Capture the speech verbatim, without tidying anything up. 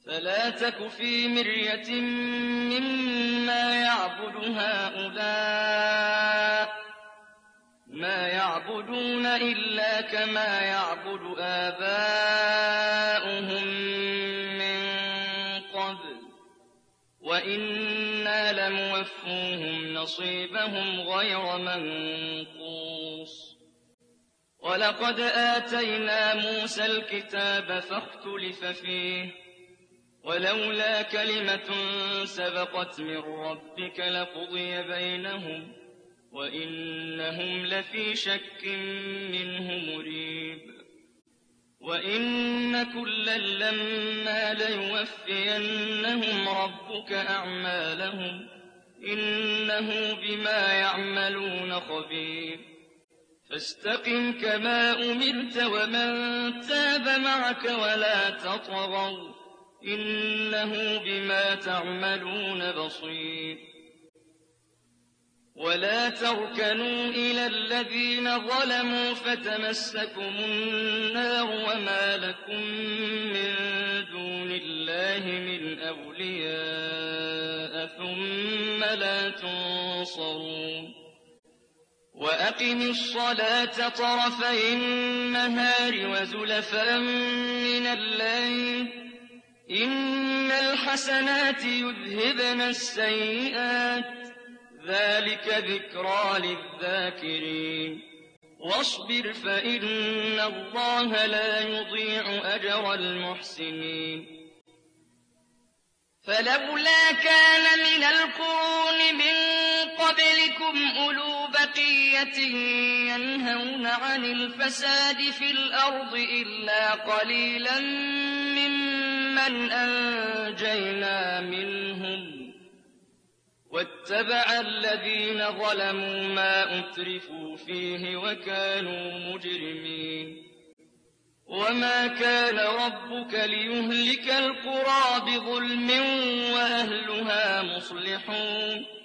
فلا تك في مرية مما يعبد هؤلاء ما يعبدون إلا كما يعبد آباؤهم من قبل وإنا لموفوهم نصيبهم غير منقوص ولقد آتينا موسى الكتاب فاختلف فيه ولولا كلمة سبقت من ربك لقضي بينهم وإنهم لفي شك منه مريب وإن كلا لما ليوفينهم ربك أعمالهم إنه بما يعملون خبير فاستقم كما أمرت ومن تاب معك ولا تطغوا إنه بما تعملون بصير ولا تركنوا إلى الذين ظلموا فتمسكم النار وما لكم من دون الله من أولياء ثم لا تنصرون وأقم الصلاة طرفي النهار وزلفا من الليل إن الحسنات يذهبن السيئات ذلك ذكرى للذاكرين واصبر فإن الله لا يضيع أجر المحسنين فلولا كان من القرون من قبلكم أولو بقية ينهون عن الفساد في الأرض إلا قليلا ممن أنجينا منهم واتبع الذين ظلموا ما أترفوا فيه وكانوا مجرمين وما كان ربك ليهلك القرى بظلم وأهلها مصلحون